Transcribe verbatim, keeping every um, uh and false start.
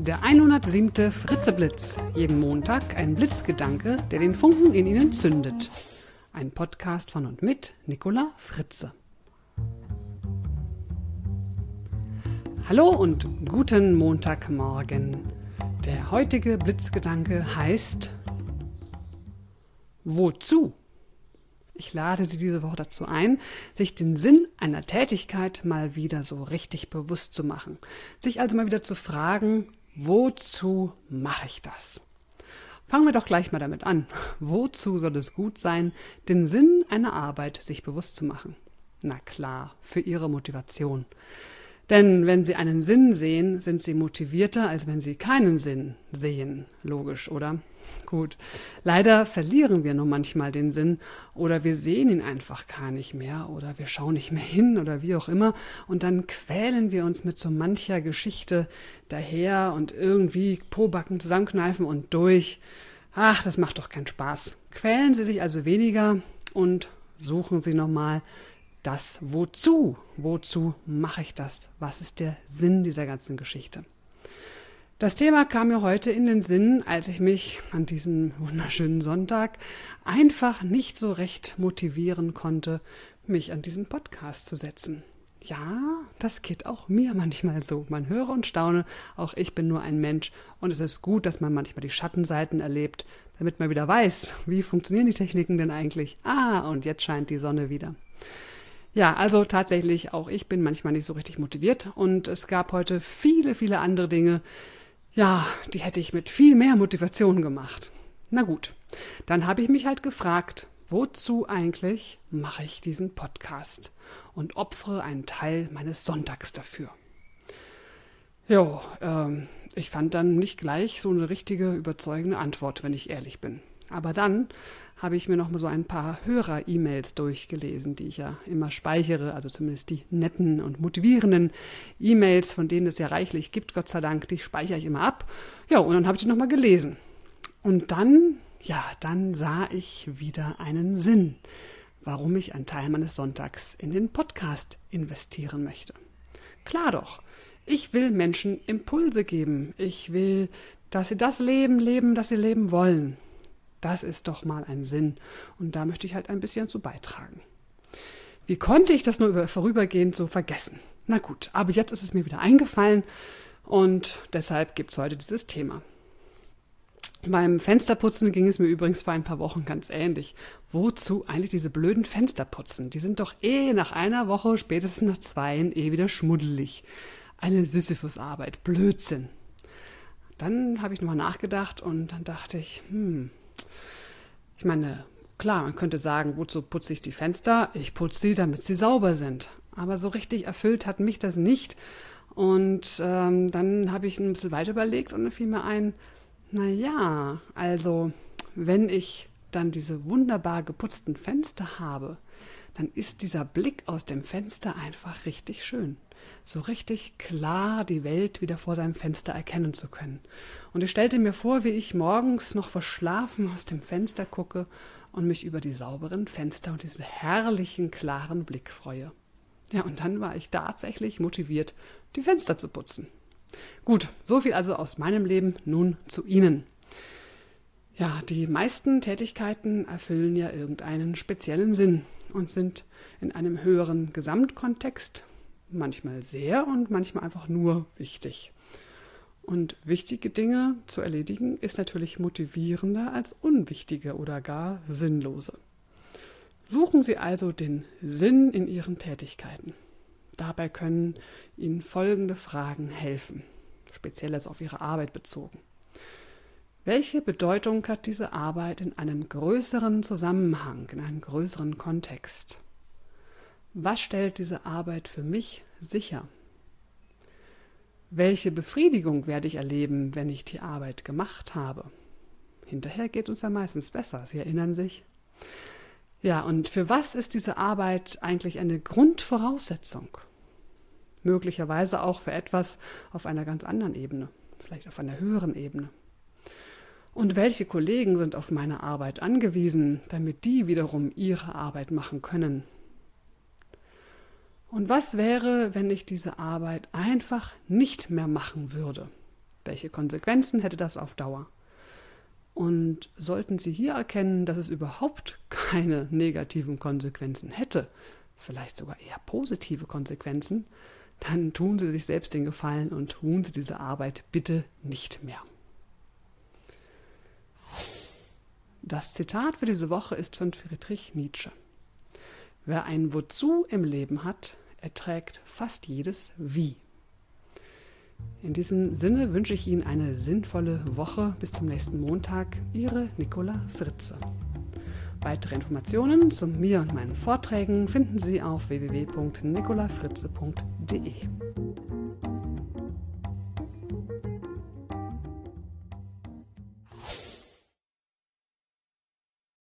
Der hundertsiebte Fritzeblitz. Jeden Montag ein Blitzgedanke, der den Funken in Ihnen zündet. Ein Podcast von und mit Nicola Fritze. Hallo und guten Montagmorgen. Der heutige Blitzgedanke heißt: Wozu? Ich lade Sie diese Woche dazu ein, sich den Sinn einer Tätigkeit mal wieder so richtig bewusst zu machen. Sich also mal wieder zu fragen: Wozu mache ich das? Fangen wir doch gleich mal damit an. Wozu soll es gut sein, den Sinn einer Arbeit sich bewusst zu machen? Na klar, für Ihre Motivation. Denn wenn Sie einen Sinn sehen, sind Sie motivierter, als wenn Sie keinen Sinn sehen. Logisch, oder? Gut, leider verlieren wir nur manchmal den Sinn oder wir sehen ihn einfach gar nicht mehr oder wir schauen nicht mehr hin oder wie auch immer und dann quälen wir uns mit so mancher Geschichte daher und irgendwie Pobacken zusammenkneifen und durch. Ach, das macht doch keinen Spaß. Quälen Sie sich also weniger und suchen Sie nochmal das Wozu. Wozu mache ich das? Was ist der Sinn dieser ganzen Geschichte? Das Thema kam mir heute in den Sinn, als ich mich an diesem wunderschönen Sonntag einfach nicht so recht motivieren konnte, mich an diesen Podcast zu setzen. Ja, das geht auch mir manchmal so. Man höre und staune, auch ich bin nur ein Mensch und es ist gut, dass man manchmal die Schattenseiten erlebt, damit man wieder weiß, wie funktionieren die Techniken denn eigentlich. Ah, und jetzt scheint die Sonne wieder. Ja, also tatsächlich, auch ich bin manchmal nicht so richtig motiviert und es gab heute viele, viele andere Dinge, ja, die hätte ich mit viel mehr Motivation gemacht. Na gut, dann habe ich mich halt gefragt, wozu eigentlich mache ich diesen Podcast und opfere einen Teil meines Sonntags dafür. Jo, ähm, ich fand dann nicht gleich so eine richtige, überzeugende Antwort, wenn ich ehrlich bin. Aber dann habe ich mir noch mal so ein paar Hörer-E-Mails durchgelesen, die ich ja immer speichere, also zumindest die netten und motivierenden E-Mails, von denen es ja reichlich gibt, Gott sei Dank, die speichere ich immer ab. Ja, und dann habe ich die noch mal gelesen. Und dann, ja, dann sah ich wieder einen Sinn, warum ich einen Teil meines Sonntags in den Podcast investieren möchte. Klar doch, ich will Menschen Impulse geben. Ich will, dass sie das Leben leben, das sie leben wollen. Das ist doch mal ein Sinn und da möchte ich halt ein bisschen zu beitragen. Wie konnte ich das nur über, vorübergehend so vergessen? Na gut, aber jetzt ist es mir wieder eingefallen und deshalb gibt es heute dieses Thema. Beim Fensterputzen ging es mir übrigens vor ein paar Wochen ganz ähnlich. Wozu eigentlich diese blöden Fensterputzen? Die sind doch eh nach einer Woche, spätestens nach zweien, eh wieder schmuddelig. Eine Sisyphus-Arbeit, Blödsinn. Dann habe ich nochmal nachgedacht und dann dachte ich, hm, ich meine, klar, man könnte sagen, wozu putze ich die Fenster? Ich putze sie, damit sie sauber sind. Aber so richtig erfüllt hat mich das nicht. Und ähm, dann habe ich ein bisschen weiter überlegt und dann fiel mir ein, na ja, also wenn ich dann diese wunderbar geputzten Fenster habe, dann ist dieser Blick aus dem Fenster einfach richtig schön. So richtig klar die Welt wieder vor seinem Fenster erkennen zu können. Und ich stellte mir vor, wie ich morgens noch verschlafen aus dem Fenster gucke und mich über die sauberen Fenster und diesen herrlichen, klaren Blick freue. Ja, und dann war ich tatsächlich motiviert, die Fenster zu putzen. Gut, so viel also aus meinem Leben, nun zu Ihnen. Ja, die meisten Tätigkeiten erfüllen ja irgendeinen speziellen Sinn und sind in einem höheren Gesamtkontext manchmal sehr und manchmal einfach nur wichtig. Und wichtige Dinge zu erledigen ist natürlich motivierender als unwichtige oder gar sinnlose. Suchen Sie also den Sinn in Ihren Tätigkeiten. Dabei können Ihnen folgende Fragen helfen, speziell auf Ihre Arbeit bezogen. Welche Bedeutung hat diese Arbeit in einem größeren Zusammenhang, in einem größeren Kontext? Was stellt diese Arbeit für mich sicher? Welche Befriedigung werde ich erleben, wenn ich die Arbeit gemacht habe? Hinterher geht uns ja meistens besser, Sie erinnern sich? Ja, und für was ist diese Arbeit eigentlich eine Grundvoraussetzung? Möglicherweise auch für etwas auf einer ganz anderen Ebene, vielleicht auf einer höheren Ebene. Und welche Kollegen sind auf meine Arbeit angewiesen, damit die wiederum ihre Arbeit machen können? Und was wäre, wenn ich diese Arbeit einfach nicht mehr machen würde? Welche Konsequenzen hätte das auf Dauer? Und sollten Sie hier erkennen, dass es überhaupt keine negativen Konsequenzen hätte, vielleicht sogar eher positive Konsequenzen, dann tun Sie sich selbst den Gefallen und tun Sie diese Arbeit bitte nicht mehr. Das Zitat für diese Woche ist von Friedrich Nietzsche. Wer ein Wozu im Leben hat, erträgt fast jedes Wie. In diesem Sinne wünsche ich Ihnen eine sinnvolle Woche. Bis zum nächsten Montag. Ihre Nicola Fritze. Weitere Informationen zu mir und meinen Vorträgen finden Sie auf w w w punkt nicola fritze punkt d e.